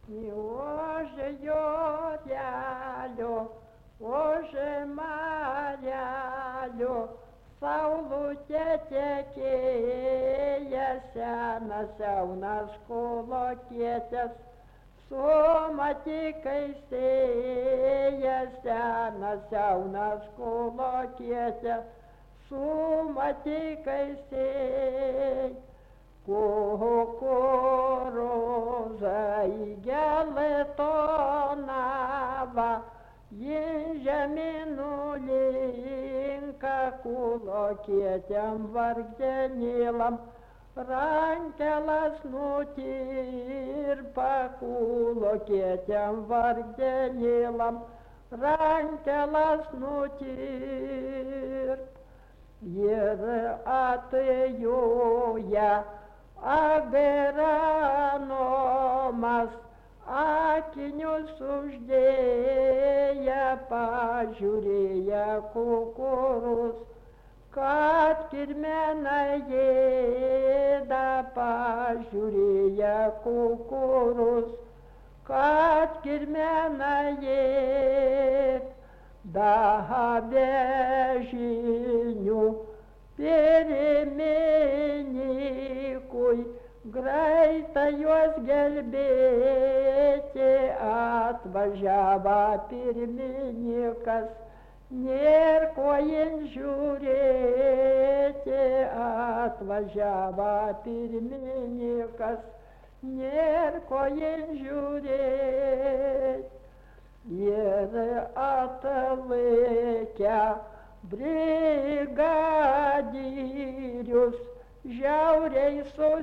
Ože jorelio, ože marelio, saulutė tekėja, senas jaunas kolokietis, su matikais sėja, senas jaunas kolokietis, su matikais sėja. Kukurūzą į geltonavą, ji žemyn nulinka, kulokietėm vargdenilam, rankelas nutirpa, kulokietėm vargdenilam, rankelas nutirpa. Ir atjoja agronomas, akinius uždėję, pažiūrėję kukurūz, kad kirmena ėda, pažiūrėję kukurūz, kad kirmena ėda. Davė žinių pirminikui, greitą juos gelbėti atvažiavo pirminikas, nėr ko jin žiūrėti, atvažiavo pirminikas, nėr ko jin žiūrėti. Ir atlaikę brigadierius, žiauriai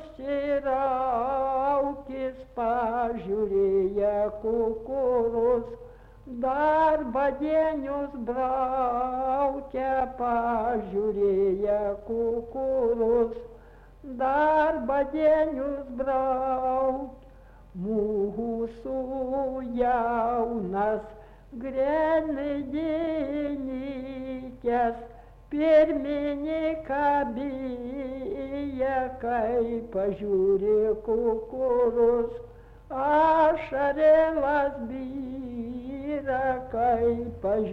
susiraukis, pažiūrėję kukurūz, darbadienius braukia, pažiūrėję kukurūz, darbadienius braukia. Mūsų jaunas grenadinikės pirmininką bijo, kai pažiūri kukurūz, ašarelas byra, kai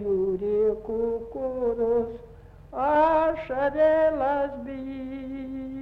pažiūri kukurūz, ašarelas byra.